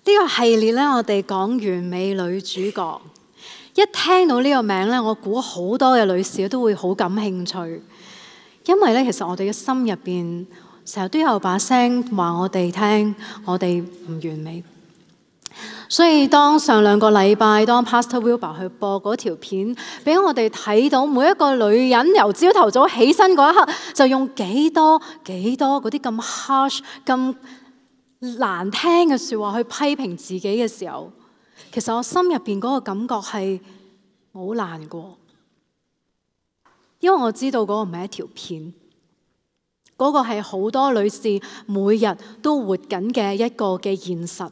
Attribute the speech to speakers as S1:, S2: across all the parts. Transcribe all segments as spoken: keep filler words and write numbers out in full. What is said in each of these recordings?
S1: 呢個系列咧，我哋講完美女主角。一聽到呢個名咧，我估好多嘅女士都會好感興趣，因為咧，其實我哋嘅心入邊成日都有把聲話我哋聽，我哋唔完美。所以當上兩個禮拜，當 Pastor Wilbur 去播嗰條片，俾我哋睇到每一個女人由朝頭早起身嗰一刻，就用幾多幾多嗰啲咁 harsh、咁難聽嘅說話去批評自己嘅時候，其實我心入邊嗰個感覺係好難過，因為我知道嗰個唔係一條片，嗰個係好多女士每日都活緊嘅一個嘅現實。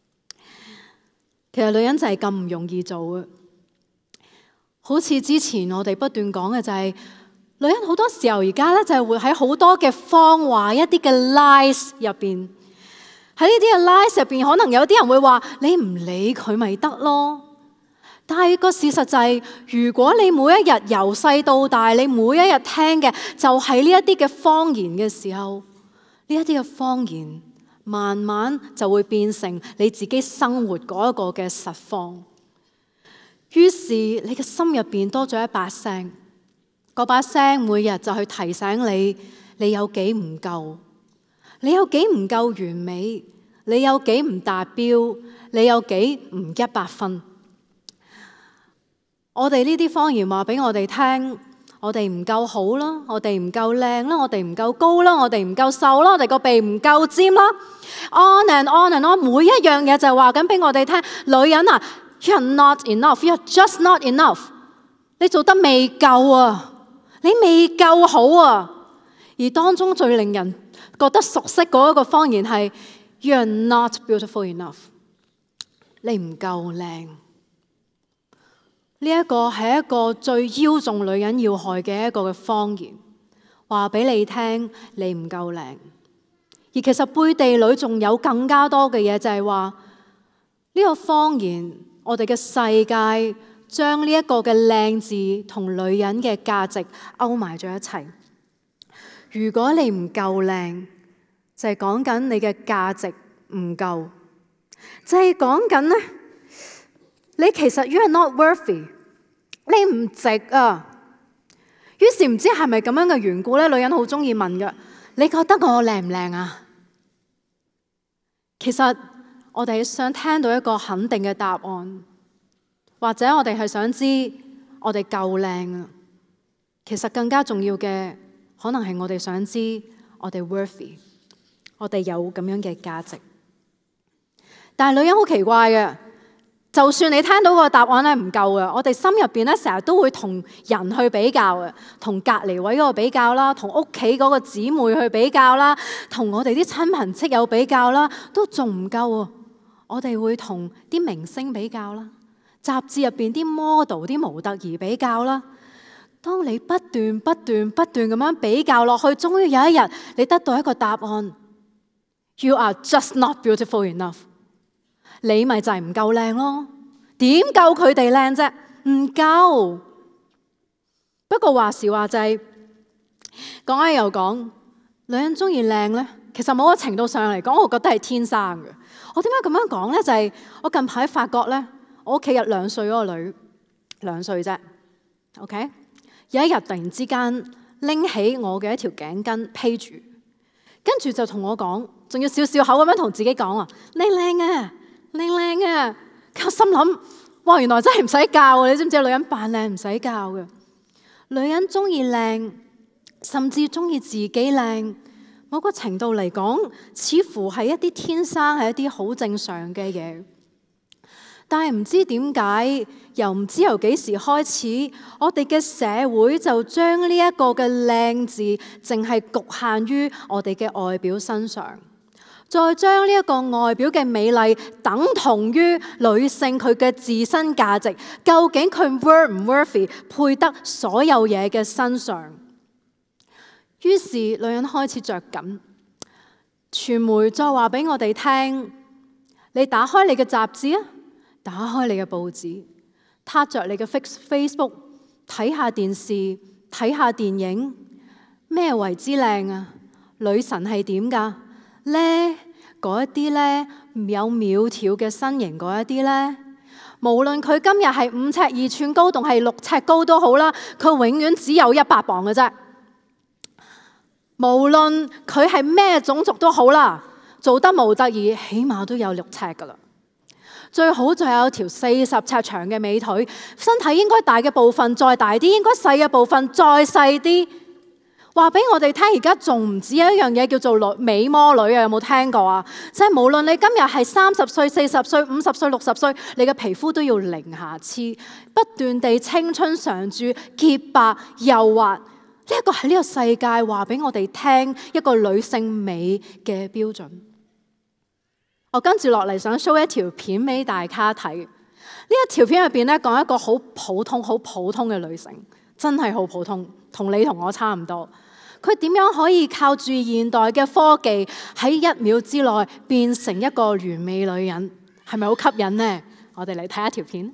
S1: 其實女人就係咁唔容易做嘅，好似之前我哋不斷講嘅就係，女人好多時候而家咧就係會喺好多嘅謊話、一啲嘅 lies 入邊。喺呢啲嘅 lies 入邊，可能有啲人會話你唔理佢咪得咯。但係個事實就係，如果你每一日由細到大，你每一日聽嘅就係呢一啲嘅謊言嘅時候，呢一啲嘅謊言慢慢就會變成你自己生活嗰一個嘅實況。於是你嘅心入邊多咗一把聲，嗰把聲每日就去提醒你，你有幾唔夠。你有幾唔夠完美？你有幾唔達標？你有幾唔一百分？我哋呢啲謊言話俾我哋聽，我哋唔夠好啦，我哋唔夠靚啦，我哋唔夠高啦，我哋唔夠瘦啦，我哋個鼻唔夠尖啦。On and on and on， 每一樣嘢就係話緊俾我哋聽，女人啊 ，you're not enough，you're just not enough， 你做得未夠啊，你未夠好啊。而當中最令人覺得熟悉嗰一個謊言係 You're not beautiful enough， 你唔夠靚。呢一個係一個最邀中女人要害嘅一個嘅謊言，話俾你聽你唔夠靚。而其實背地裏仲有更加多嘅嘢，就係話呢個謊言，我哋嘅世界將呢一個嘅靚字同女人嘅價值勾埋咗一齊。如果你唔夠靚，就係講緊你嘅價值唔夠，就係講緊咧，你其實 you are not worthy， 你唔值啊。於是唔知係咪咁樣嘅緣故咧，女人好中意問㗎，你覺得我靚唔靚啊？其實我哋想聽到一個肯定嘅答案，或者我哋係想知我哋夠靚啊。其實更加重要嘅，可能係我哋想知我哋 worthy， 我哋有咁樣嘅價值。但係女人好奇怪嘅，就算你聽到個答案咧唔夠嘅，我哋心入邊咧成日都會同人去比較嘅，同隔離位嗰個比較啦，同屋企嗰個姊妹去比較啦，同我哋啲親朋戚友比較啦，都仲唔夠啊！我哋會同啲明星比較啦，雜誌入邊啲 model、啲模特兒比較啦。當你不斷不斷不斷咁樣比較落去，終於有一日你得到一個答案 You are just not beautiful enough， 你咪就係唔夠靚咯。點夠佢哋靚啫？唔夠。不過話時話就係講開又講，女人中意靚咧，其實某個程度上嚟講，我覺得係天生嘅。我點解咁樣講咧？就係我近排發覺咧，我屋企有兩歲嗰個女，兩歲啫 ，OK。有一日突然之間拎起我嘅一條頸巾披住，跟住就同我講，仲要笑笑口咁樣同自己講啊，你靚啊，你靚啊！我心諗，哇，原來真係唔使教啊！你知唔知女人扮靚唔使教嘅，女人中意靚，甚至中意自己靚，某個程度嚟講，似乎係一啲天生係一啲好正常嘅嘢。但係唔知點解，又唔知由幾時開始，我哋嘅社會就將呢一個嘅靚字，淨係局限於我哋嘅外表身上，再將呢一個外表嘅美麗等同於女性佢嘅自身價值，究竟佢 worth 唔 worthy 配得所有嘢嘅身上。於是女人開始着緊，傳媒再話俾我哋聽，你打開你嘅雜誌啊，打開你嘅報紙，撻着你嘅 Facebook， 睇下電視，睇下電影，咩為之靚啊？女神係點㗎？咧嗰一啲咧有苗條嘅身形嗰一啲呢？無論佢今日係五尺二寸高，定係六尺高都好啦，佢永遠只有一百磅嘅啫。無論佢係咩種族都好啦，做得模特兒起碼都有六尺噶啦。最好就有條四十尺長嘅美腿，身體應該大嘅部分再大啲，應該細嘅部分再細啲。話俾我哋聽，而家仲唔止有一樣嘢叫做女美魔女啊？有冇聽過啊？即係無論你今日係三十歲、四十歲、五十歲、六十歲，你嘅皮膚都要零瑕疵，不斷地青春常駐、潔白幼滑。呢一個係呢個世界話俾我哋聽一個女性美嘅標準。我跟住落嚟想 show 一條片俾大家睇。呢一條片入邊咧，講一個好普通、好普通嘅女性，真係好普通，同你同我差唔多。佢點樣可以靠住現代嘅科技喺一秒之內變成一個完美女人？係咪好吸引呢？我哋嚟睇一條片。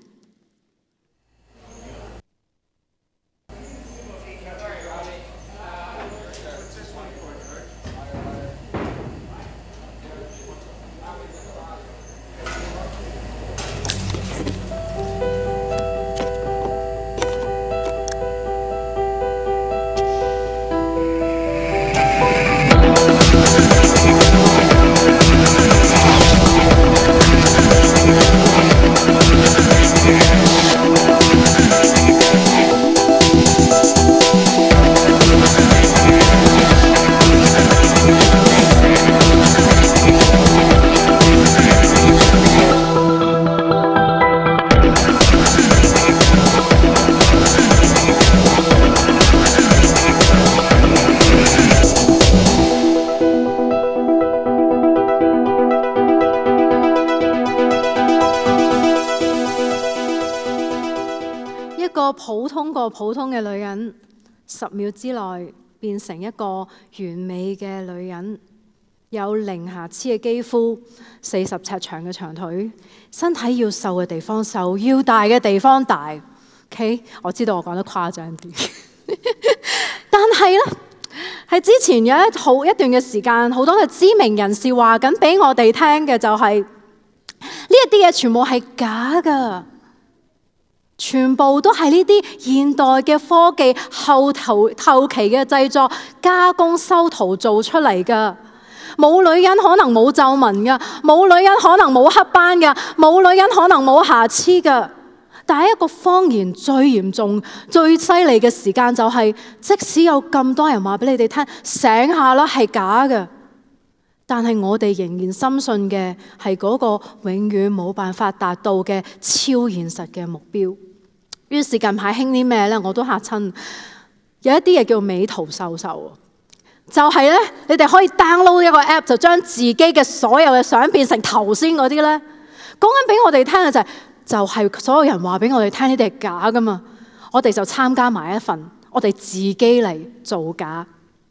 S1: 普通過普通嘅女人，十秒之內變成一個完美嘅女人，有零瑕疵嘅肌膚，四十尺長嘅長腿，身體要瘦嘅地方瘦，要大嘅地方大。OK， 我知道我講得誇張啲，但係呢，喺之前有一好一段嘅時間，好多嘅知名人士話緊俾我哋聽嘅就係呢一啲嘢全部係假㗎。全部都係呢啲現代嘅科技後頭後期嘅製作加工修圖做出嚟㗎。冇女人可能冇皺紋㗎，冇女人可能冇黑斑㗎，冇女人可能冇瑕疵㗎。但係一個謊言最嚴重、最犀利嘅時間就係，即使有咁多人話俾你哋聽，醒下啦係假嘅，但係我哋仍然深信嘅係嗰個永遠冇辦法達到嘅超現實嘅目標。於是近排興啲咩呢？我都嚇親。有一啲嘢叫美圖秀秀，就係呢，你哋可以 download 一個 app， 就將自己嘅所有嘅相變成頭先嗰啲呢。講緊俾我哋聽嘅就係，就係所有人話俾我哋聽呢啲係假噶嘛。我哋就參加埋一份，我哋自己嚟造假。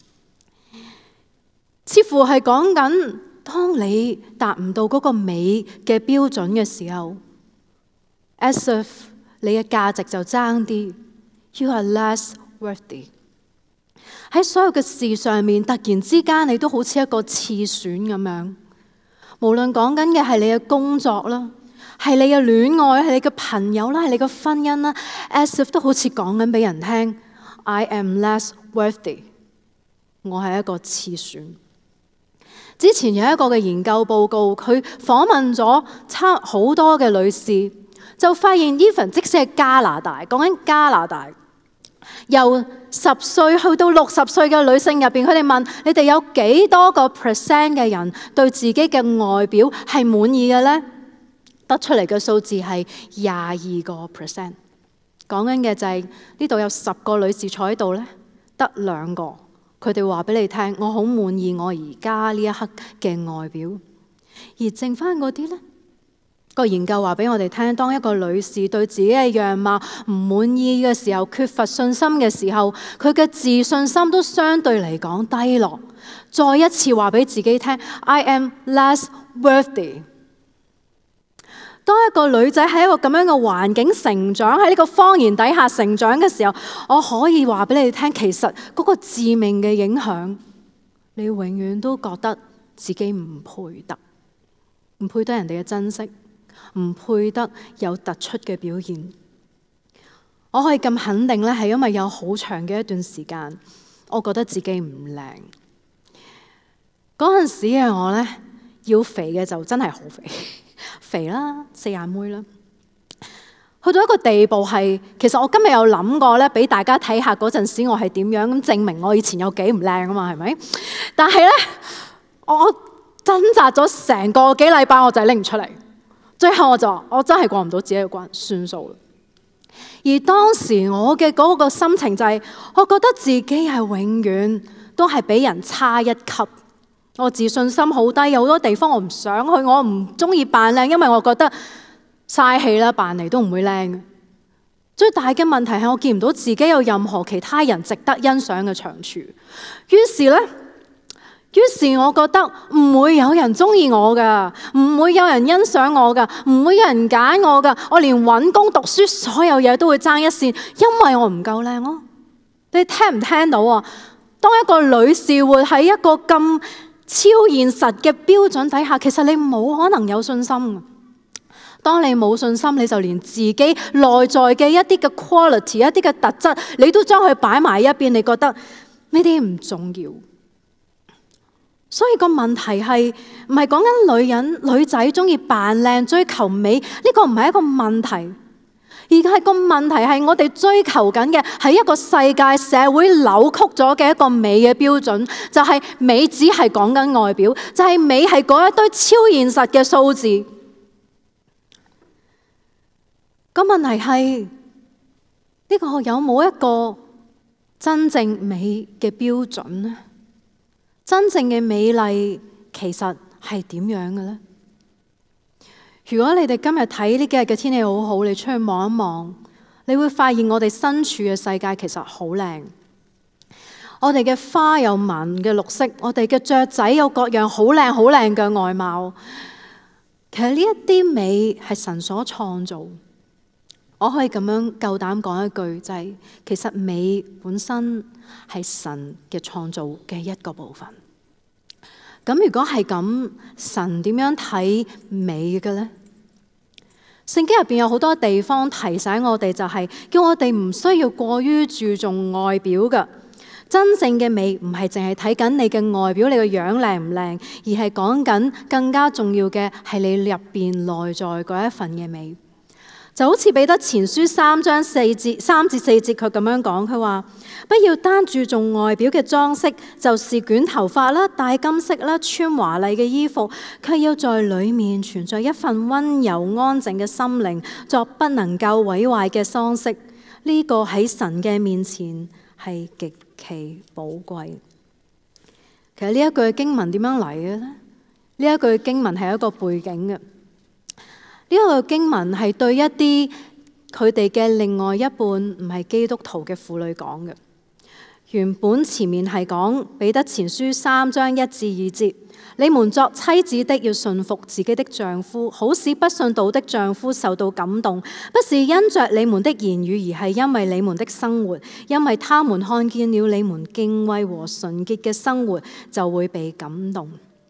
S1: 似乎係講緊，當你達唔到嗰個美嘅標準嘅時候 ，as if 你嘅價值就爭啲 ，you are less worthy。喺所有嘅事上面，突然之間你都好似一個次選咁樣。無論講緊嘅係你嘅工作啦，係你嘅戀愛，係你嘅朋友啦，係你嘅婚姻啦 ，as if 都好似講緊俾人聽 ，I am less worthy。我係一個次選。之前有一個嘅研究報告，佢訪問咗差好多嘅女士，就發現 even 即使係加拿大，講緊加拿大，由十歲去到六十歲嘅女性入邊，佢哋問你哋有幾多個 percent 嘅人對自己嘅外表係滿意嘅呢？得出嚟嘅數字係廿二個 percent。講緊嘅就係呢度有十個女士坐喺度呢，得兩個。佢哋話俾你聽，我好滿意我而家呢一刻嘅外表，而剩翻嗰啲呢，個研究話俾我哋聽，當一個女士對自己嘅樣貌唔滿意嘅時候，缺乏信心嘅時候，佢嘅自信心都相對嚟講低落。再一次話俾自己聽 ，I am less worthy。當一個女仔喺一個咁樣嘅環境成長，喺呢個謊言底下成長嘅時候，我可以話俾你哋聽，其實嗰個致命嘅影響，你永遠都覺得自己唔配得， 唔配得人哋嘅珍惜，唔配得有突出嘅表現。我可以咁肯定咧，係因為有好長嘅一段時間，我覺得自己唔靚。嗰陣時嘅我咧，要肥嘅就真係好肥，肥啦，四眼妹啦。去到一個地步係，其實我今日有諗過咧，俾大家睇下嗰陣時我係點樣，咁證明我以前有幾唔靚啊嘛，係咪？但係咧，我掙扎咗成個幾禮拜，我就係拎唔出嚟。最後我就話，我真係過唔到自己嘅關，算數啦。而當時我嘅嗰個心情就係，我覺得自己係永遠都係比人差一級。我自信心好低，有好多地方我唔想去，我唔中意扮靚，因為我覺得嘥氣啦，扮嚟都唔會靚。最大嘅問題係我見唔到自己有任何其他人值得欣賞嘅長處。於是呢，於是我覺得唔會有人中意我噶，唔會有人欣賞我噶，唔會有人揀我噶。我連揾工讀書所有嘢都會爭一線，因為我唔夠靚咯。你聽唔聽到啊？當一個女士活喺一個咁超現實嘅標準底下，其實你冇可能有信心。當你冇信心，你就連自己內在嘅一啲嘅 quality、一啲嘅特質，你都將佢擺埋一邊，你覺得呢啲唔重要。所以個問題係唔係講緊女人、女仔中意扮靚、追求美，呢個唔係一個問題，而係個問題係我哋追求緊嘅係一個世界社會扭曲咗嘅一個美嘅標準，就係美只係講緊外表，就係美係嗰一堆超現實嘅數字。個問題係呢個有冇一個真正美嘅標準呢？真正嘅美麗其實係點樣嘅呢？如果你哋今日睇呢幾日嘅天氣好好，你出去望一望，你會發現我哋身處嘅世界其實好靚。我哋嘅花有紋嘅綠色，我哋嘅雀仔有各樣好靚好靚嘅外貌。其實呢一啲美係神所創造。我可以咁樣夠膽講一句，就係其實美本身係神嘅創造嘅一個部分。咁如果係咁，神點樣睇美嘅呢？聖經入邊有好多地方提醒我哋，就係叫我哋唔需要過於注重外表嘅。真正嘅美唔係淨係睇緊你嘅外表，你個樣靚唔靚，而係講緊更加重要嘅係你入邊內在嗰一份嘅美。就好似彼得前書三章四節三至四節，佢咁樣講，佢話：不要單注重外表嘅裝飾，就是捲頭髮啦、戴金飾啦、穿華麗嘅衣服，卻要在裏面存在一份溫柔安靜嘅心靈，作不能夠毀壞嘅裝飾。呢、這個喺神嘅面前係極其寶貴。其實呢一句經文點樣嚟嘅呢？呢一句經文係一個背景嘅。呢個經文係對一啲佢哋嘅另外一半唔係基督徒嘅婦女講嘅。原本前面係講彼得前書三章一至二節，你們作妻子的要順服自己的丈夫，好使不信道的丈夫受到感動，不是因着你們的言語，而係因為你們的生活，因為他們看見了你們敬畏和純潔嘅生活，就會被感動。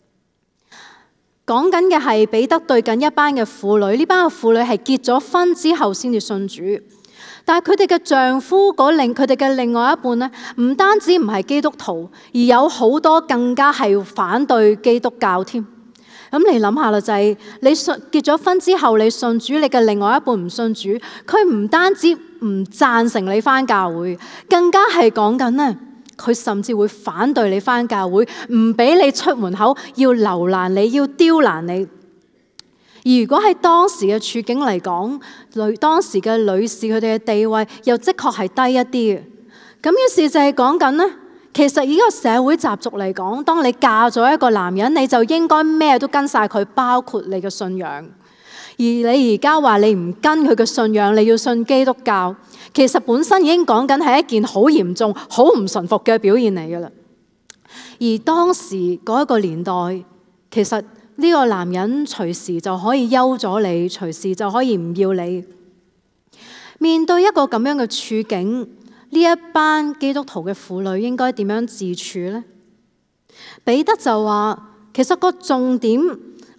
S1: 講緊嘅係彼得對緊一班嘅婦女，呢班嘅婦女係結咗婚之後先至信主，但係佢哋嘅丈夫嗰另佢哋嘅另外一半呢，唔單止唔係基督徒，而有好多更加係反對基督教添。咁你諗下啦，就係你信結咗婚之後，你信主，你嘅另外一半唔信主，佢唔單止唔贊成你返教會，更加係講緊呢。佢甚至會反對你返教會，唔俾你出門口，要留難你，要刁難你。而如果喺當時嘅處境嚟講，女當時嘅女士佢哋嘅地位又的確係低一啲嘅。咁於是就係講緊呢，其實以個社會習俗嚟講，當你嫁咗一個男人，你就應該咩都跟晒佢，包括你嘅信仰。而你而家話你唔跟佢嘅信仰，你要信基督教。其實本身已經講緊係一件好嚴重、好唔順服嘅表現嚟㗎啦。而當時嗰一個年代，其實呢個男人隨時就可以休咗你，隨時就可以唔要你。面對一個咁樣嘅處境，呢一班基督徒嘅婦女應該點樣自處呢？彼得就話，其實個重點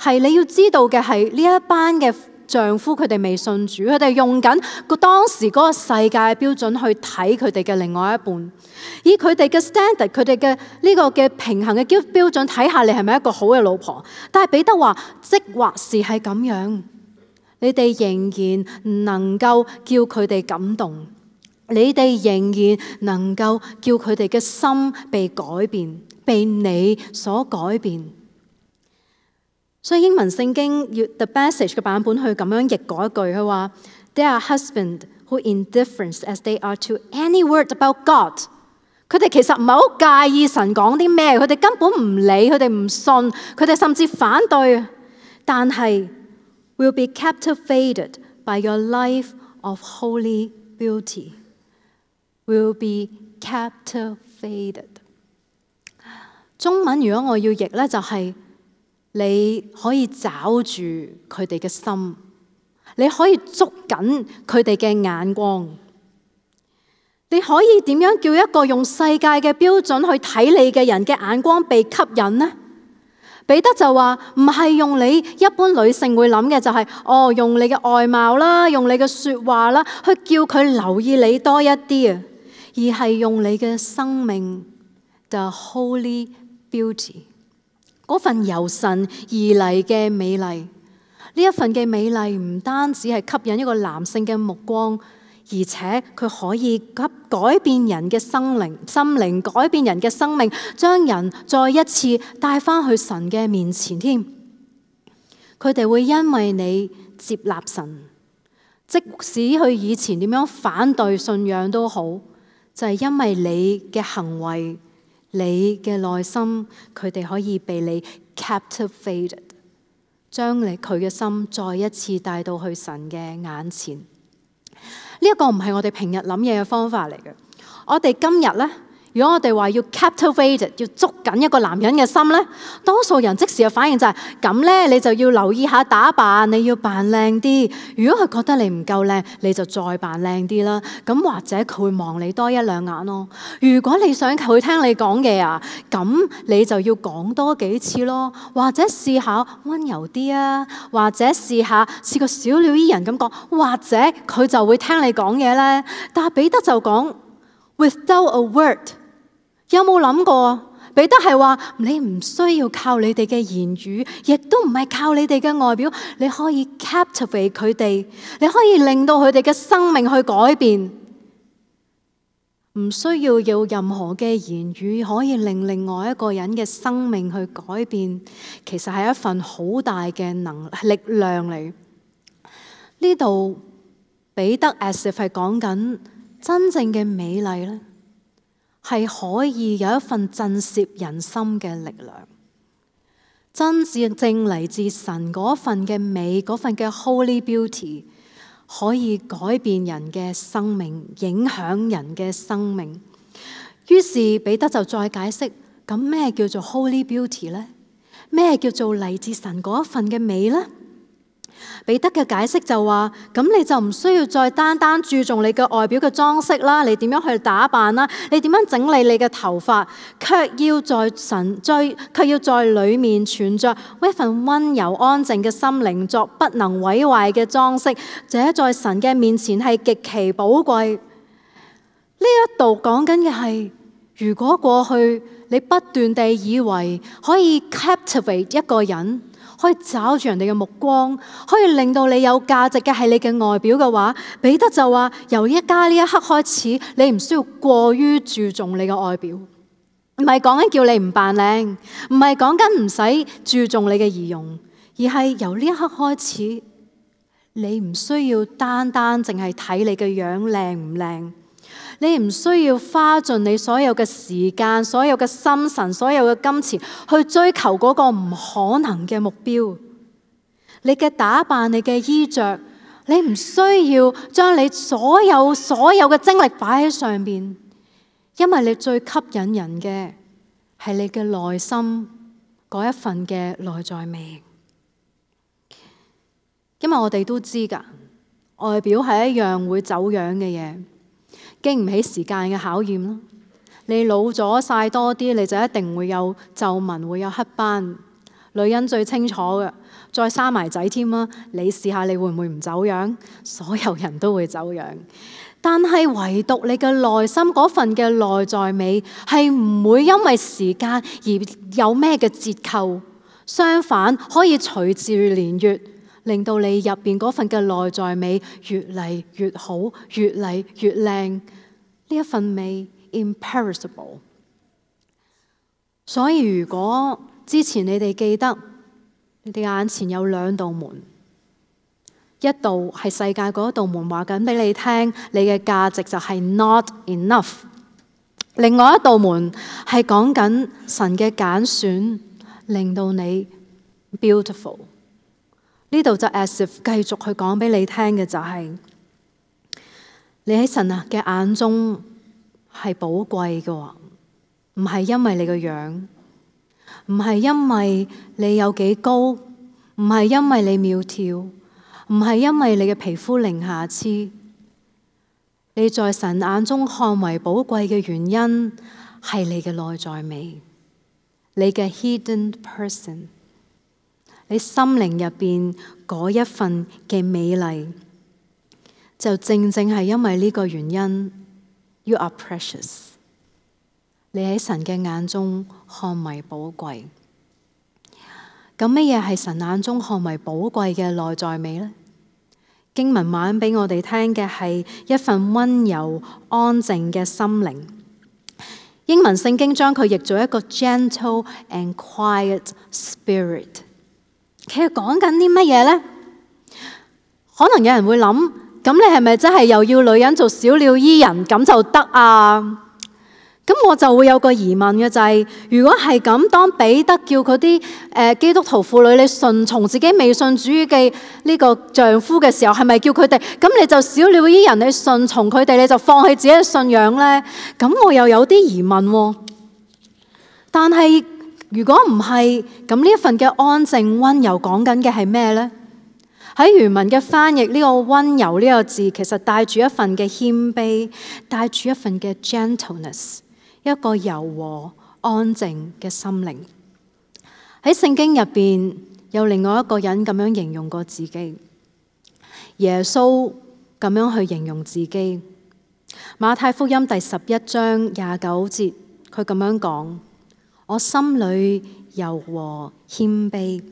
S1: 係你要知道嘅係呢一班嘅丈夫，佢哋未信主，佢哋用緊個當時嗰個世界嘅標準去睇佢哋嘅另外一半，以佢哋嘅 standard， 佢哋嘅呢個嘅平衡嘅標標準睇下你係咪一個好嘅老婆。但係彼得話，即或是係咁樣，你哋仍然能夠叫佢哋感動，你哋仍然能夠叫佢哋嘅心被改變，被你所改變。所以英文聖經 The Message 嘅版本佢咁樣譯嗰一句，佢話 They are husbands who indifferent as they are to any word about God。佢哋其實唔係好介意神講啲咩，佢哋根本唔理，佢哋唔信，佢哋甚至反對。但係 will be captivated by your life of holy beauty。will be captivated。中文如果我要譯咧，就係你可以抓住佢哋嘅心，你可以捉緊佢哋嘅眼光。你可以點樣叫一個用世界嘅標準去睇你嘅人嘅眼光被吸引呢？彼得就話唔係用你一般女性會諗嘅，就係哦用你嘅外貌啦，用你嘅說話啦，去叫佢留意你多一啲啊，而係用你嘅生命 the holy beauty， 嗰份由神而嚟嘅美麗。呢一份嘅美麗唔單止係吸引一個男性嘅目光，而且佢可以改改變人嘅心靈，心靈改變人嘅生命，將人再一次帶翻去神嘅面前添。佢哋會因為你接納神，即使佢以前點樣反對信仰都好，就係因為你嘅行為，你嘅內心，佢哋可以被你 captivated， 將你佢嘅心再一次帶到去神嘅眼前。呢一個唔係我哋平日諗嘢嘅方法嚟嘅。我哋今日呢，如果我哋話要 captivated， 要捉緊一個男人嘅心呢，多數人即時嘅反應就係咁呢，你就要留意下打扮，你要扮靚啲。如果佢覺得你唔夠靚，你就再扮靚啲啦。咁或者佢會望你多一兩眼咯。如果你想佢聽你講嘅啊，咁你就要講多幾次咯。或者試下溫柔啲啊，或者試下試個小鳥依人咁講，或者佢就會聽你講嘢咧。但係彼得就講 without a word。有冇諗過啊？彼得係話你唔需要靠你哋嘅言語，亦都唔係靠你哋嘅外表，你可以 captivate 佢哋，你可以令到佢哋嘅生命去改變，唔需要有任何嘅言語可以令另外一個人嘅生命去改變，其實係一份好大嘅能力量嚟。呢度彼得 as if 係講緊真正嘅美麗咧，係可以有一份震懾人心嘅力量，真正嚟自神嗰份嘅美，嗰份嘅 holy beauty， 可以改變人嘅生命，影響人嘅生命。於是彼得就再解釋，咁咩叫做 holy beauty 呢？咩叫做嚟自神嗰一份嘅美呢？彼得嘅解釋就話，咁你就唔需要再單單注重你嘅外表嘅裝飾啦，你點樣去打扮啦，你點樣整理你嘅頭髮，卻要在神最，卻要在裏面存着一份溫柔安靜嘅心靈，作不能毀壞嘅裝飾，這在神嘅面前係極其寶貴。呢一度講緊嘅係，如果過去你不斷地以為可以 captivate 一個人，可以找住人哋嘅目光，可以令到你有價值嘅係你嘅外表嘅話，彼得就話由依家呢一刻開始，你唔需要過於注重你嘅外表，唔係講緊叫你唔扮靚，唔係講緊唔使注重你嘅儀容，而係由呢一刻開始，你唔需要單單淨係睇你嘅樣靚唔靚。你唔需要花盡你所有嘅時間、所有嘅心神、所有嘅金錢去追求嗰個唔可能嘅目標。你嘅打扮、你嘅衣着，你唔需要將你所有所有嘅精力擺喺上邊，因為你最吸引人嘅係你嘅內心嗰一份嘅內在美。因為我哋都知㗎，外表係一樣會走樣嘅嘢。經唔起時間嘅考驗咯，你老咗曬多啲，你就一定會有皺紋，會有黑斑。女人最清楚嘅， 再生埋仔添啊！你試下你會唔會唔走樣？所有人都會走樣，但係唯獨你嘅內心嗰份嘅內在美係唔會因為時間而有咩嘅折扣，相反可以隨住年月，令到你入邊嗰份嘅內在美越嚟越好，越嚟越靚。呢一份美 imperishable。所以如果之前你哋記得，你哋眼前有兩道門，一道係世界嗰道門，話緊俾你聽，你嘅價值就係 not enough。另外一道門係講緊神嘅揀選，令到你 beautiful。呢度就 as if 繼續去講俾你聽嘅就係，你喺神啊嘅眼中係寶貴嘅喎。唔係因為你個樣，唔係因為你有幾高，唔係因為你苗條，唔係因為你嘅皮膚零瑕疵。你在神眼中看為寶貴嘅原因係你嘅內在美，你嘅 hidden person， 你心靈入邊嗰一份嘅美麗，就正正係因為呢個原因 ，you are precious。你喺神嘅眼中看為寶貴。咁乜嘢係神眼中看為寶貴嘅內在美呢？經文話俾我哋聽嘅係一份溫柔安靜嘅心靈。英文聖經將佢譯做一個 gentle and quiet spirit。其實講緊啲乜嘢呢？可能有人會諗，咁你係咪真係又要女人做小鳥依人咁就得啊？咁我就會有個疑問嘅就係，如果係咁，當彼得叫嗰啲誒基督徒婦女你順從自己未信主嘅呢個丈夫嘅時候，係咪叫佢哋咁你就小鳥依人，你順從佢哋，你就放棄自己嘅信仰呢？咁我又有啲疑問喎。但係如果唔係，咁呢一份嘅安靜溫柔講緊嘅係咩呢？喺原文嘅翻譯，呢個溫柔呢個字其實帶住一份嘅謙卑，帶住一份嘅 gentleness。一個柔和安靜嘅心靈。喺聖經入邊有另外一個人咁樣形容過自己，耶穌咁樣去形容自己。馬太福音第十一章廿九節，佢咁樣講：我心裏柔和謙卑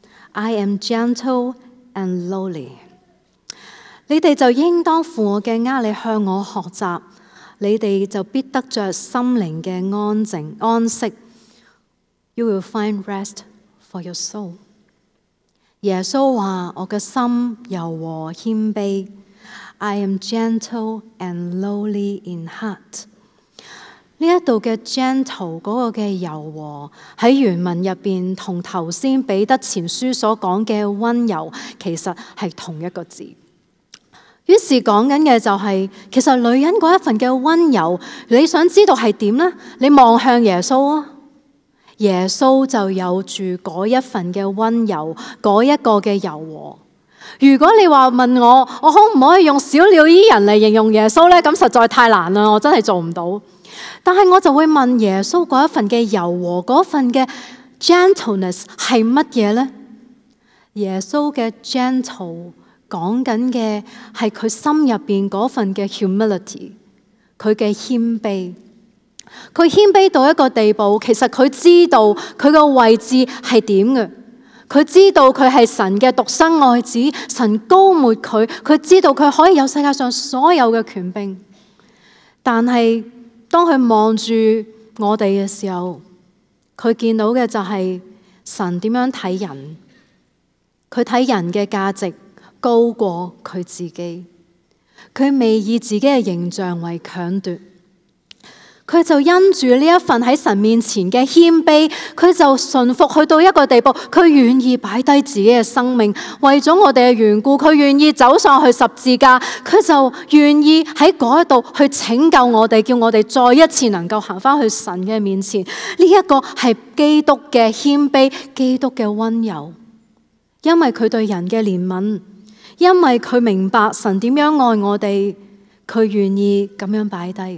S1: ，I am gentle and lowly。你哋就應當負我嘅軛，你向我學習。你哋就必得着心靈嘅安靜安息。You will find rest for your soul。耶穌話：我嘅心柔和謙卑。I am gentle and lowly in heart。呢一度嘅 gentle 嗰個嘅柔和喺原文入邊，同頭先彼得前書所講嘅溫柔，其實係同一個字。於是講緊嘅就係、是，其實女人嗰一份嘅溫柔，你想知道係點呢？你望向耶穌啊，耶穌就有住嗰一份嘅溫柔，嗰一個嘅柔和。如果你話問我，我可唔可以用小鳥依人嚟形容耶穌呢？咁實在太難啦，我真係做唔到。但係我就會問耶穌嗰一份嘅柔和，嗰份嘅 gentleness 係乜嘢呢？耶穌嘅 gentle。講緊嘅係佢心入邊嗰份嘅 humility， 佢嘅謙卑，佢謙卑到一個地步，其實佢知道佢個位置係點嘅，佢知道佢係神嘅獨生愛子，神膏抹佢，佢知道佢可以有世界上所有嘅權柄，但係當佢望住我哋嘅時候，佢見到嘅就係神點樣睇人，佢睇人嘅價值高過佢自己，佢未以自己嘅形象為強奪，佢就因住呢一份喺神面前嘅謙卑，佢就順服去到一個地步，佢願意擺低自己嘅生命，為咗我哋嘅緣故，佢願意走上去十字架，佢就願意喺嗰度去拯救我哋，叫我哋再一次能夠行翻去神嘅面前。呢、這、一個係基督嘅謙卑，基督嘅溫柔，因為佢對人嘅憐憫。因為佢明白神點樣愛我哋，佢願意咁樣擺低。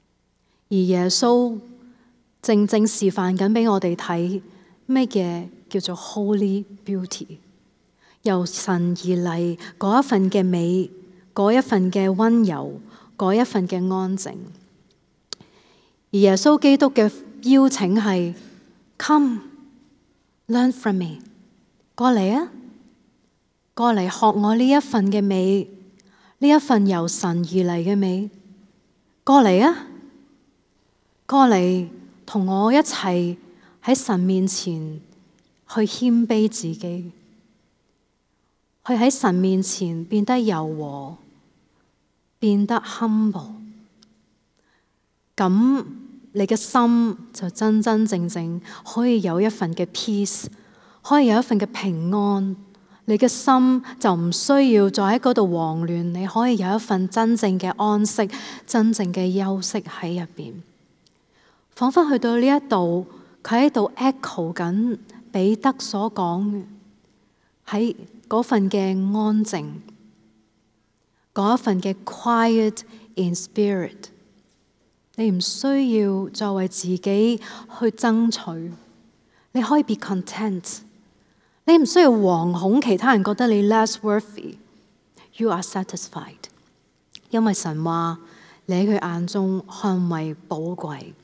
S1: 而耶穌正正示範緊俾我哋睇咩嘢叫做 Holy Beauty， 由神而嚟嗰一份嘅美，嗰一份嘅溫柔，嗰一份嘅安靜。而耶穌基督嘅邀請係 Come learn from me， 過嚟啊，過嚟學我呢一份嘅美，呢一份由神而嚟嘅美，過嚟啊，過嚟同我一齊喺神面前去謙卑自己，去喺神面前變得柔和，變得 humble， 咁你嘅心就真真正正可以有一份嘅 peace， 可以有一份嘅平安，你嘅心就唔需要再喺嗰度慌亂，你可以有一份真正嘅安息，真正嘅休息喺入邊。彷彿去到呢一度，佢喺度 echo 緊彼得所講嘅，喺嗰份嘅安靜，嗰一份嘅 quiet in spirit， 你唔需要再為自己去爭取，你可以 be content， 你唔需要惶恐其他人覺得你 less worthy， you are satisfied， 因為神話你喺佢眼中看為寶貴。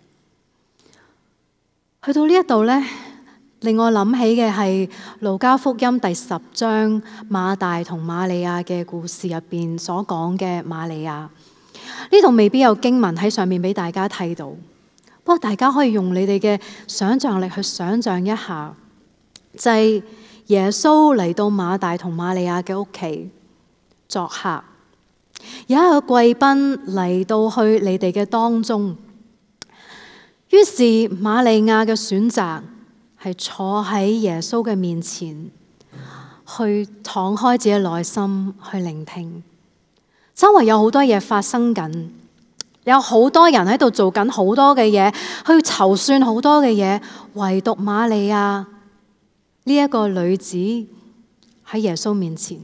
S1: 去到呢一度呢，令我諗起嘅係路加福音第十章馬大同瑪利亞嘅故事入邊所講嘅瑪利亞。呢度未必有經文喺上面俾大家睇到，不過大家可以用你哋嘅想像力去想像一下，就係耶穌嚟到馬大同瑪利亞嘅屋企作客，有一個貴賓嚟到去你哋嘅當中。於是瑪利亞嘅選擇係坐喺耶穌嘅面前，去敞開自己嘅內心去聆聽。周圍有好多嘢發生緊，有好多人喺度做緊好多嘅嘢，去籌算好多嘅嘢，唯獨瑪利亞呢一個女子喺耶穌面前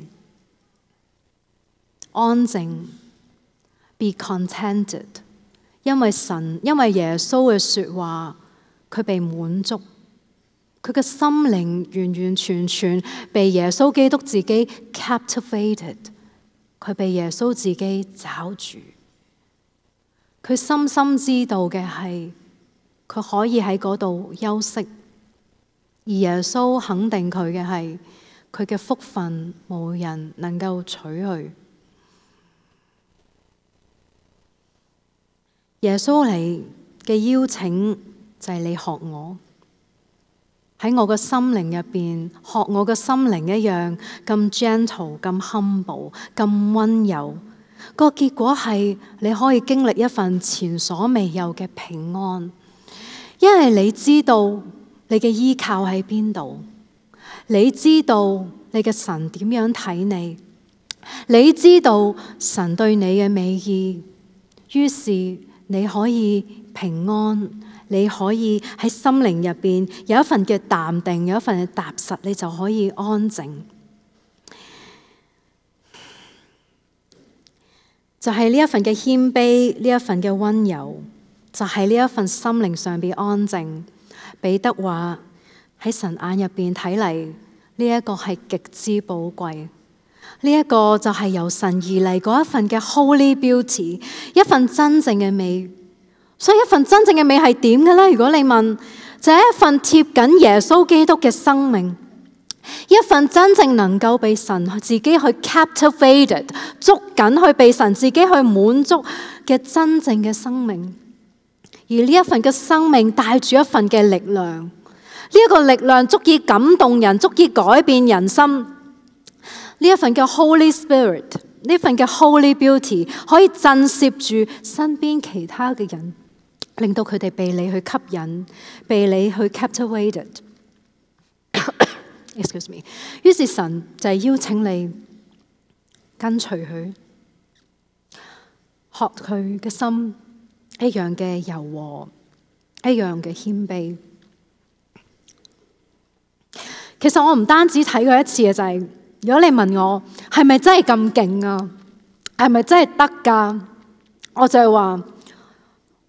S1: 安靜 ，be contented。因為神，因為耶穌嘅說話，佢被滿足，佢嘅心靈完完全全被耶穌基督自己 captivated， 佢被耶穌自己抓住，佢深深知道嘅係，佢可以喺嗰度休息，而耶穌肯定佢嘅係，佢嘅福分冇人能夠取去。耶穌嚟嘅邀請就係你學我，喺我嘅心靈入邊學我嘅心靈一樣咁 gentle、咁 humble、咁溫柔。個結果係你可以經歷一份前所未有嘅平安，因為你知道你嘅依靠喺邊度，你知道你嘅神點樣睇你，你知道神對你嘅美意，於是你可以平安，你可以喺心靈入邊有一份嘅淡定，有一份嘅踏實，你就可以安靜。就係呢一份嘅謙卑，呢一份嘅溫柔，就係呢一份心靈上邊安靜。彼得話喺神眼入邊睇嚟，呢一個係極之寶貴。呢一個就係由神而嚟嗰一份嘅 Holy Beauty， 一份真正嘅美。所以一份真正嘅美係點嘅呢？如果你問，就係一份貼緊耶穌基督嘅生命，一份真正能夠被神自己去 captivated 捉緊，去被神自己去滿足嘅真正嘅生命。而呢一份嘅生命帶住一份嘅力量，呢一個力量足以感動人，足以改變人心。呢一份嘅 Holy Spirit， 呢份嘅 Holy Beauty 可以震懾住身邊其他嘅人，令到佢哋被你去吸引，被你去 captivated。 Excuse me。 於是神就係邀請你跟隨佢，學佢嘅心一樣嘅柔和，一樣嘅謙卑。其實我唔單止睇過一次嘅，就係、是如果你問我係咪真係咁勁啊，係咪真係得㗎？我就係話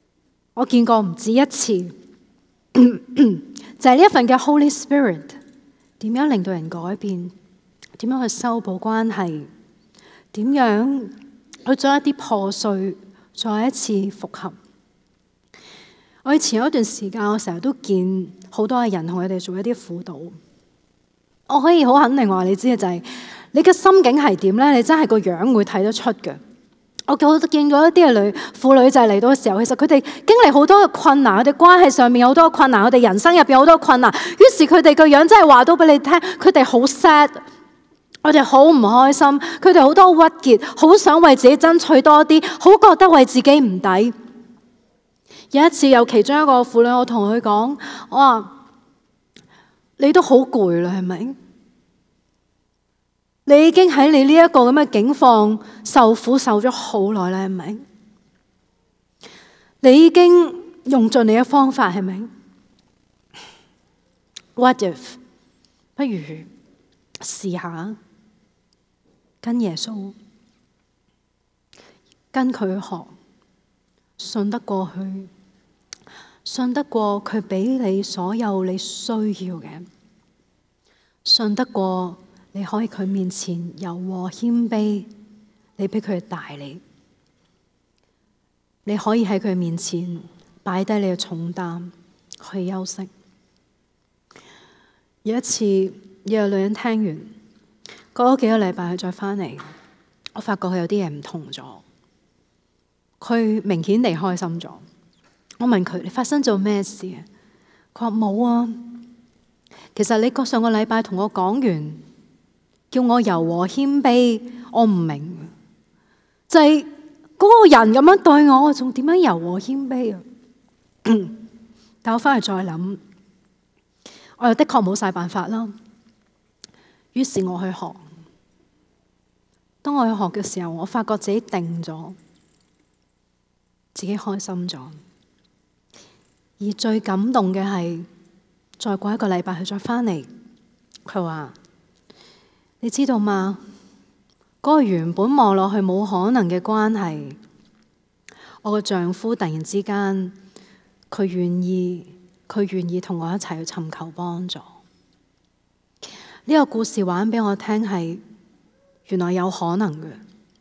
S1: 我見過唔止一次，就係呢一份嘅 Holy Spirit 點樣令到人改變，點樣去修補關係，點樣去將一啲破碎再一次復合。我以前有一段時間，我成日都見好多嘅人同佢哋做一啲輔導。我可以好肯定話你知嘅就係、是，你嘅心境係點咧？你真係個樣會睇得出嘅。我見見過一啲嘅女婦女就係嚟到嘅時候，其實佢哋經歷好多嘅困難，佢哋關係上面有好多嘅困難，佢哋人生入邊有好多嘅困難。於是佢哋個樣真係話到俾你聽，佢哋好 sad，佢哋好唔開心，佢哋好多鬱結，好想為自己爭取多啲，好覺得為自己唔抵。有一次有其中一個婦女，我同佢講，我話你都好攰啦，係咪？你已經喺你呢一個咁嘅境況受苦受咗好耐啦，係咪？你已經用盡你嘅方法，係咪 ？What if？ 不如試下跟耶穌，跟佢學，信得過去。信得過佢俾你所有你需要嘅，信得過你可以佢面前柔和謙卑，你俾佢大你，你可以喺佢面前擺低你嘅重擔去休息。有一次有個女人聽完，過咗幾個禮拜佢再返嚟，我發覺佢有啲嘢唔同咗，佢明顯地開心咗。我問佢：你發生咗咩事啊？佢話冇啊。其實你個上個禮拜同我講完，叫我柔和謙卑，我唔明。就係嗰個人咁樣對我，我仲點樣柔和謙卑啊？但我翻去再諗，我又的確冇晒辦法啦。於是我去學。當我去學嘅時候，我發覺自己定咗，自己開心咗。而最感動嘅係，再過一個禮拜佢再返嚟，佢話：你知道嗎？嗰個原本望落去冇可能嘅關係，我個丈夫突然之間，佢願意，佢願意同我一齊去尋求幫助。呢個故事話俾我聽係，原來有可能嘅。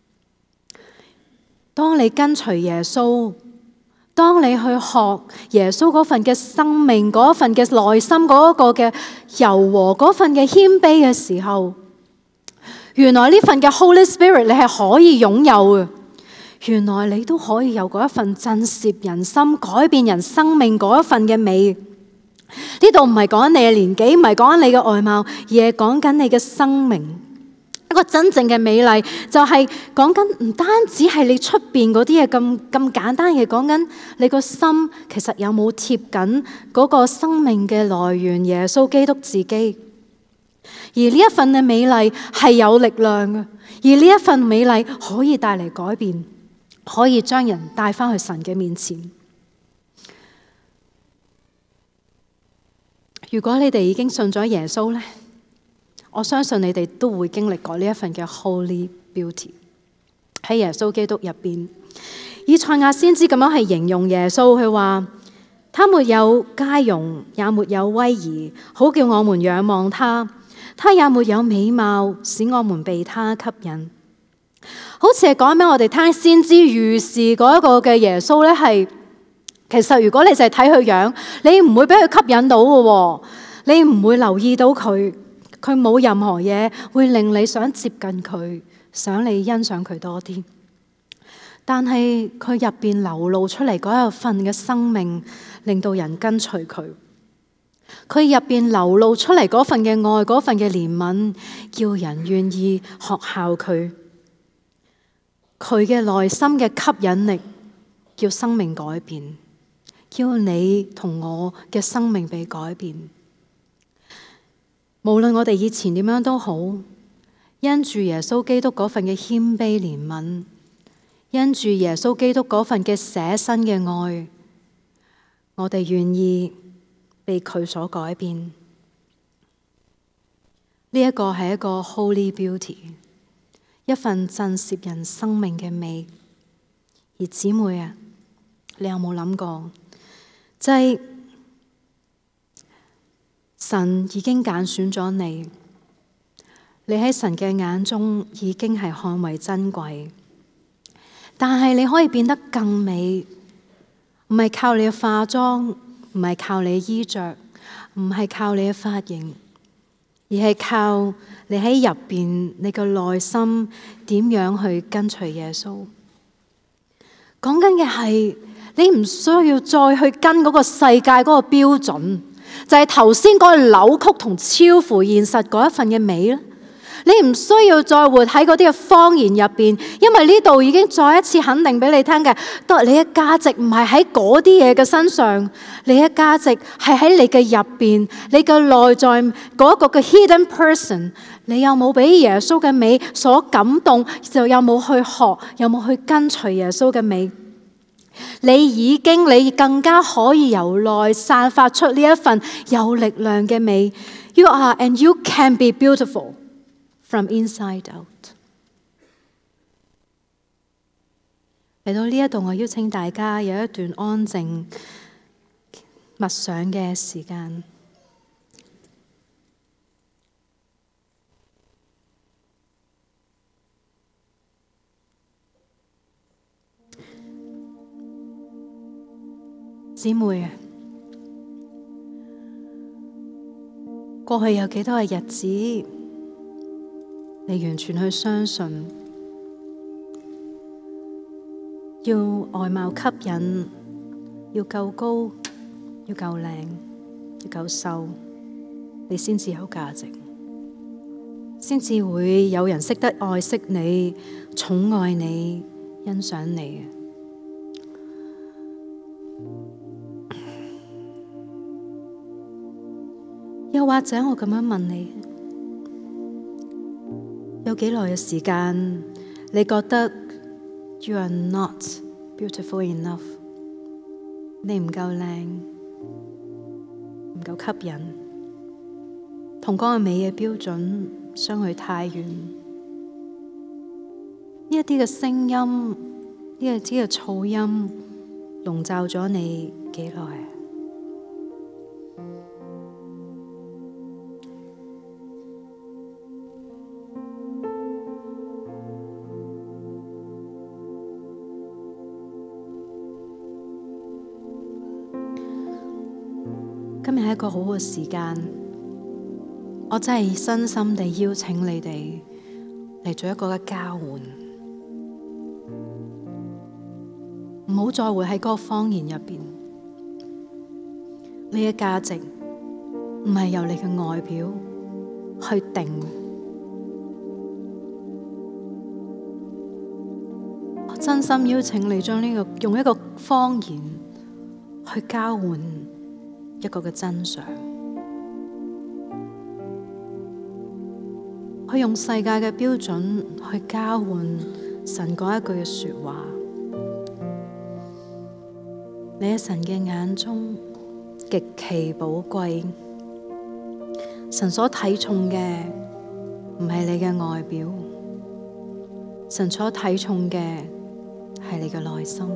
S1: 當你跟隨耶穌，當你去學耶穌嗰份嘅生命，嗰份嘅內心嗰個嘅柔和，嗰份嘅謙卑嘅時候，原來呢份嘅 Holy Spirit 你係可以擁有嘅。原來你都可以有嗰一份震懾人心、改變人生命嗰一份嘅美。呢度唔係講緊你嘅年紀，唔係講緊你嘅外貌，而係講緊你嘅生命。一個真正嘅美麗，就係講緊唔單止係你出邊嗰啲嘢咁咁簡單嘅，講緊你個心其實有冇貼緊嗰個生命嘅來源耶穌基督自己。而呢一份嘅美麗係有力量嘅，而呢一份美麗可以帶嚟改變，可以將人帶翻去神嘅面前。如果你哋已經信咗耶穌呢，我相信你哋都會經歷過呢一份嘅 Holy Beauty 喺耶穌基督入邊。以賽亞先知咁樣係形容耶穌，佢話：他沒有佳容，也沒有威儀，好叫我們仰望他；他也沒有美貌，使我們被他吸引。好似係講俾我哋聽，先知預示嗰一個嘅耶穌咧，係其實如果你就係睇佢樣，你唔會俾佢吸引到嘅，你唔會留意到佢。佢冇任何嘢會令你想接近佢，想你欣賞佢多啲。但係佢入邊流露出嚟嗰一份嘅生命，令到人跟隨佢。佢入邊流露出嚟嗰份嘅愛，嗰份嘅憐憫，叫人願意學效佢。佢嘅內心嘅吸引力，叫生命改變，叫你同我嘅生命被改變。無論我哋以前點樣都好，因住耶穌基督嗰份嘅謙卑憐憫，因住耶穌基督嗰份嘅捨身嘅愛，我哋願意被佢所改變。呢一個係一個 Holy Beauty， 一份震懾人生命嘅美。而姊妹啊，你有冇諗過，就係神已經揀選咗你，你喺神嘅眼中已經係看為珍貴。但係你可以變得更美，唔係靠你嘅化妝，唔係靠你嘅衣着，唔係靠你嘅髮型，而係靠你喺入邊你嘅內心點樣去跟隨耶穌。講緊嘅係你唔需要再去跟嗰個世界嗰個標準，就係頭先嗰個扭曲同超乎現實嗰一份嘅美咧。你唔需要再活喺嗰啲嘅謊言入邊，因為呢度已經再一次肯定俾你聽嘅，都係你嘅價值唔係喺嗰啲嘢嘅身上，你嘅價值係喺你嘅入邊，你嘅內在嗰一個嘅 hidden person。你有冇俾耶穌嘅美所感動？就有冇去學？有冇去跟隨耶穌嘅美？你已經，你更加可以由內散發出呢一份有力量嘅美。You are and you can be beautiful from inside out。 嚟到呢一度，我邀請大家有一段安靜默想嘅時間。姊妹啊，過去有幾多嘅日子，你完全去相信要外貌吸引，要夠高，要夠靚，要夠瘦，你先至有價值，先至會有人識得愛惜你、寵愛你、欣賞你。又或者我咁樣問你，有幾耐嘅時間，你覺得 you are not beautiful enough， 你唔夠靚，唔夠吸引，同嗰個美嘅標準相去太遠。呢一啲嘅聲音，呢一啲嘅噪音，籠罩咗你幾耐？今日係一個好好嘅時間，我真係真心地邀請你哋嚟做一個嘅交換，唔好再活喺嗰個謊言入邊。你嘅價值唔係由你嘅外表去定。我真心邀請你將呢個用一個謊言去交換一個嘅真相，去用世界嘅標準去交換神嗰一句嘅說話。你喺神嘅眼中極其寶貴，神所睇重嘅唔係你嘅外表，神所睇重嘅係你嘅內心。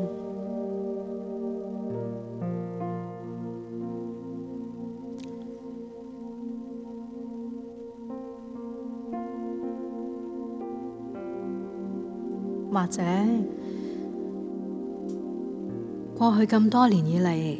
S1: 或者過去咁多年以嚟，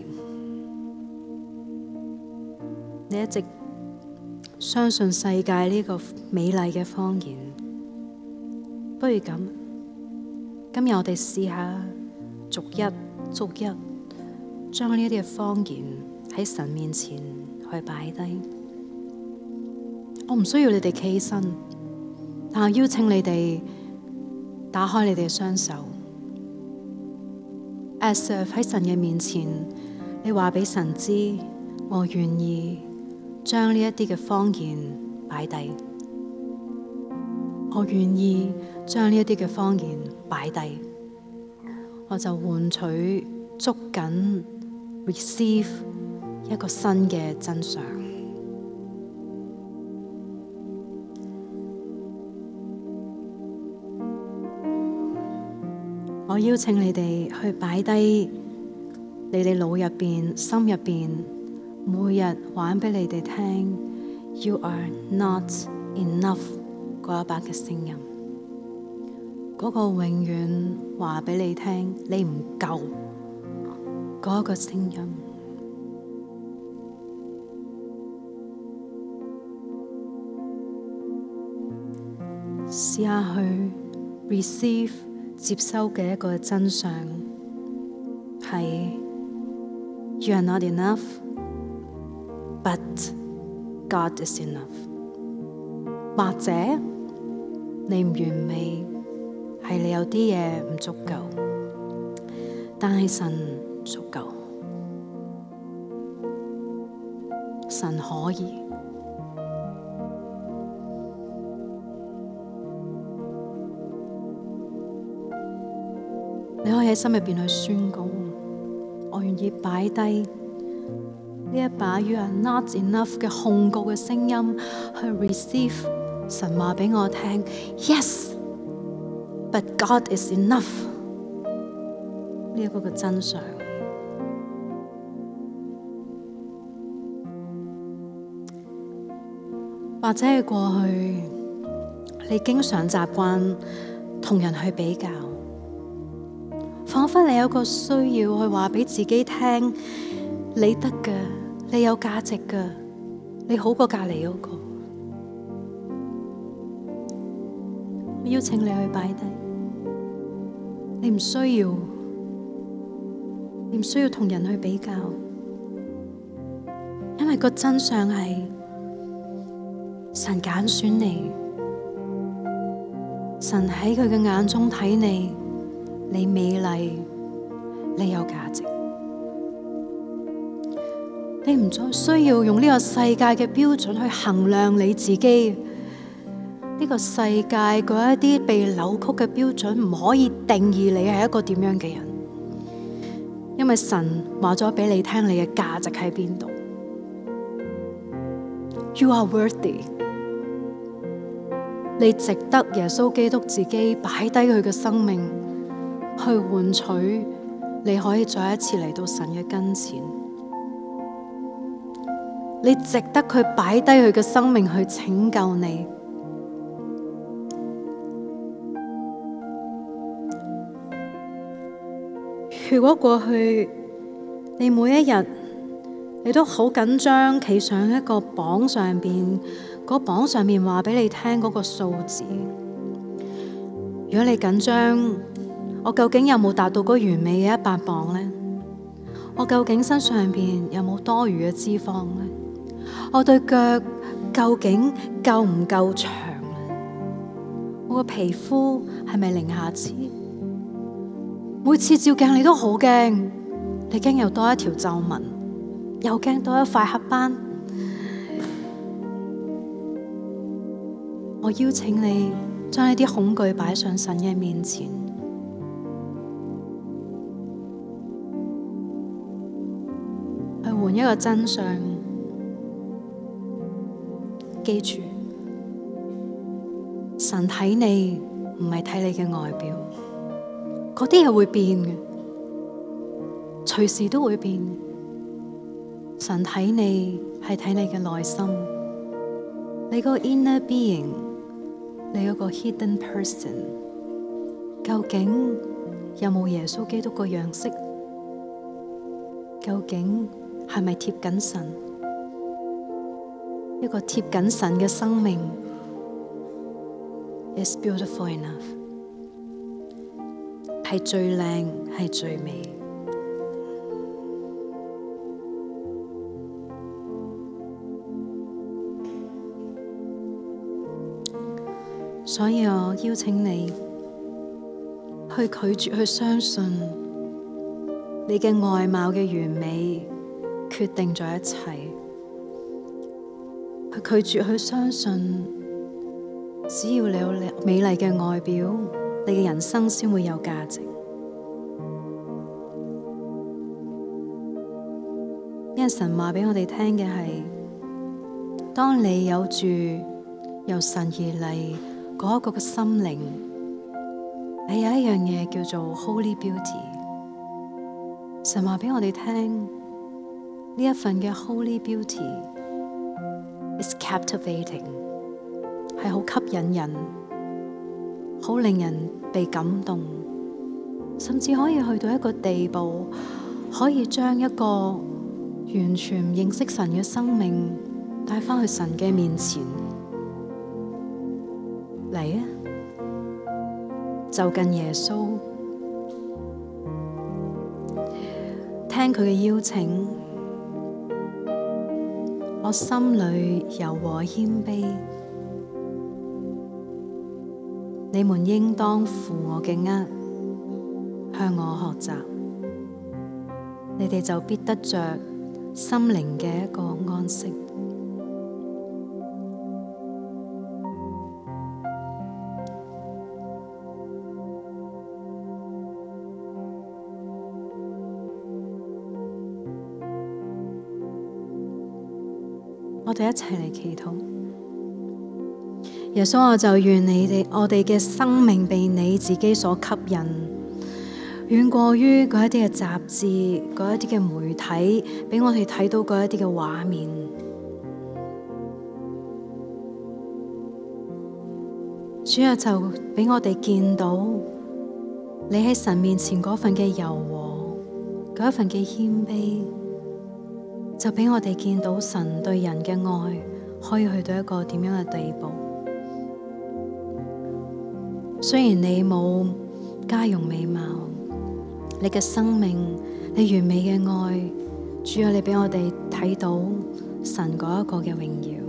S1: 你一直相信世界呢個美麗嘅謊言。不如咁，今日我哋試下逐一逐一將呢啲嘅謊言喺神面前去擺低。我唔需要你哋企起身，但我邀請你哋打開你哋嘅雙手 ，as if 喺神嘅面前，你話俾神知，我願意將呢一啲嘅謊言擺低，我願意將呢一啲嘅謊言擺低，我就換取捉緊 receive 一個新嘅真相。我邀請你哋去擺低你哋腦入邊、心入邊每日話俾你哋聽 You are not enough 嗰一把嘅聲音，嗰個永遠話俾你聽你唔夠嗰一個聲音。試下去 receive 接收嘅一個真相係 You are not enough, but God is enough。或者你唔完美，係你有啲嘢唔足夠，但係神足夠，神可以。你可以喺心入邊去宣告，我願意擺低呢一把 You are not enough 嘅控告嘅聲音，去 receive 神話俾我聽 Yes, but God is enough 呢一個嘅真相。或者係過去你經常習慣同人去比較，彷彿你有個需要去話俾自己聽，你得嘅，你有價值嘅，你好過隔離嗰個。我邀請你去擺低，你唔需要，你唔需要同人去比較，因為個真相係神揀選你，神喺佢嘅眼中睇你。你美麗，你有價值，你唔再需要用呢個世界嘅標準去衡量你自己。呢個世界嗰一啲被扭曲嘅標準唔可以定義你係一個點樣嘅人，因為神話咗俾你聽，你嘅價值喺邊度。You are worthy， 你值得耶穌基督自己擺低佢嘅生命，去換取你可以再一次嚟到神嘅跟前。你值得佢擺低佢嘅生命去拯救你。如果過去你每一日你都好緊張，企上一個榜上邊，嗰榜上面話俾你聽嗰個數字，如果你緊張，我究竟有冇達到嗰完美嘅一百磅呢？我究竟身上邊有冇多餘嘅脂肪呢？我對腳究竟夠唔夠長呢？我個皮膚係咪零瑕疵？每次照鏡你都好驚，你驚又多一條皺紋，又驚多一塊黑斑。我邀請你將呢啲恐懼擺上神嘅面前。換一個真相，記住，神睇你唔係睇你嘅外表，嗰啲嘢會變嘅，隨時都會變。神睇你係睇你嘅內心，你個 inner being， 你嗰個 hidden person， 究竟有冇耶穌基督個樣式？究竟係咪貼緊神？一個貼緊神嘅生命 is beautiful enough， 係最靚，係最美。所以我邀請你去拒絕去相信你嘅外貌嘅完美決定咗一切，去拒絕去相信，只要你有美麗嘅外表，你嘅人生先會有價值。因為神話俾我哋聽嘅係，當你有住由神而嚟嗰一個嘅心靈，你有一樣嘢叫做 Holy Beauty。神話俾我哋聽， 呢一份嘅 Holy Beauty is captivating， 係好吸引人，好令人被感動，甚至可以去到一個地步，可以將一個完全唔認識神嘅生命帶返去神嘅面前。嚟啊，就近耶穌，聽佢嘅邀請，我心裏柔和謙卑，你們應當負我嘅軛，向我學習，你哋就必得着心靈嘅一個安息。我哋一齊嚟祈禱。耶穌，我就願你哋我哋嘅生命被你自己所吸引，遠過於嗰一啲嘅雜誌，嗰一啲嘅媒體俾我哋睇到嗰一啲嘅畫面。主啊，就俾我哋見到你喺神面前嗰份嘅柔和，嗰一份嘅謙卑，就俾我哋見到神對人嘅愛可以去到一個點樣嘅地步。雖然你冇家容美貌，你嘅生命，你完美嘅愛，主啊，你俾我哋睇到神嗰一個嘅榮耀。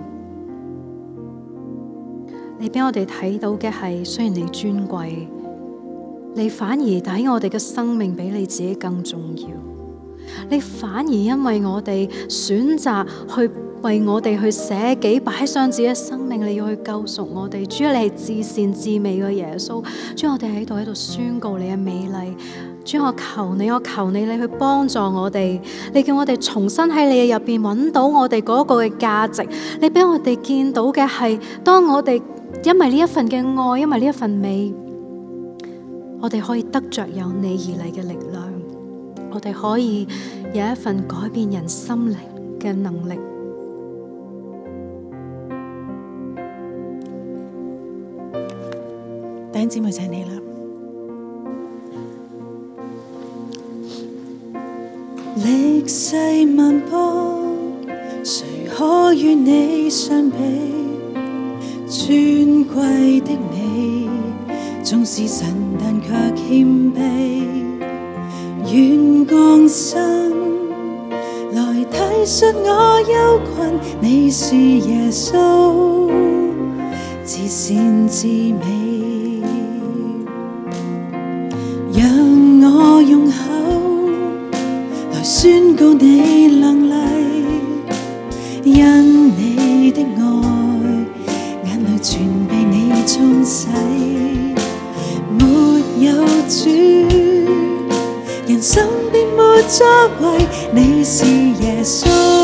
S1: 你俾我哋睇到嘅係，雖然你尊貴，你反而睇我哋嘅生命比你自己更重要。你反而因為我哋選擇去為我哋去捨己，擺上自己嘅生命，你要去救贖我哋。主啊，你係至善至美嘅耶穌。主啊，我哋喺度喺度宣告你嘅美麗。主啊，我求你，我求你，你去幫助我哋。你叫我哋重新喺你入邊揾到我哋嗰個嘅價值。你俾我哋見到嘅係，當我哋因為呢一份嘅愛，因為呢一份美，我哋可以得着由你而嚟嘅力量。我哋可以有一份改變人心靈嘅能力。
S2: 弟兄姊妹，請你啦。歷世萬邦，誰可與你相比？尊貴的你，縱是神，但卻謙卑。願降生來體恤我憂困，你是耶穌，至善至美，讓我用口來宣告你能力，因你的愛，眼淚全被你沖洗，沒有主，人生便沒作為，你是耶穌，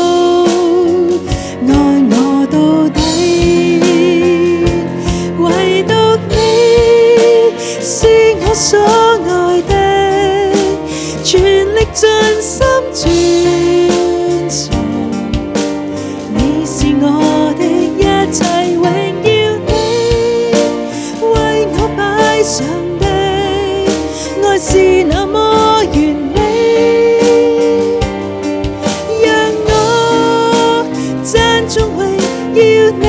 S2: 愛我到底，唯獨你是我所愛的，全力盡心尊崇，你是我的一切，榮耀你，為我擺上的愛是那麼完美，讓我讚頌榮耀你，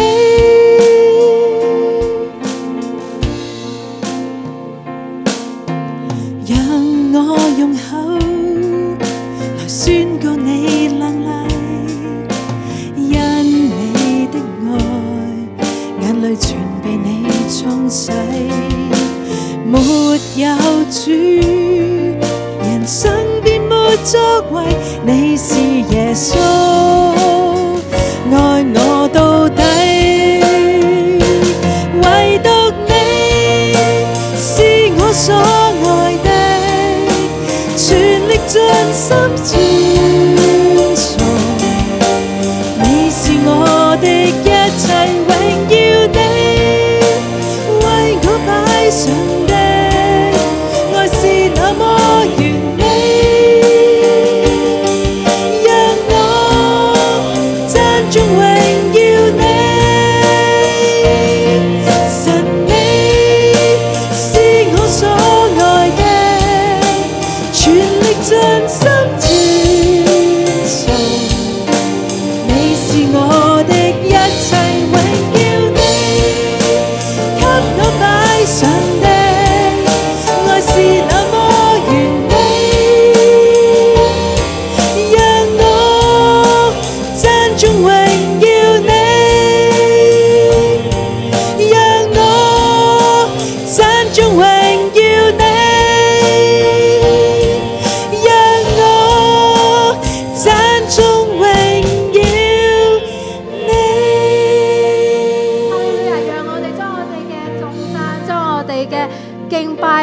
S2: 讓我用口來宣告你能力，因你的愛，眼淚全被你沖洗，沒有主，人生便沒作為，你是耶穌，愛我到底，唯獨你是我所愛的，全力盡心尊崇，你是我的一切，榮耀你，為我擺上的愛是那麼完美，讓我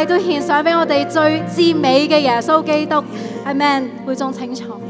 S1: 都獻上俾我哋最至美嘅耶穌基督。Amen。會眾請坐。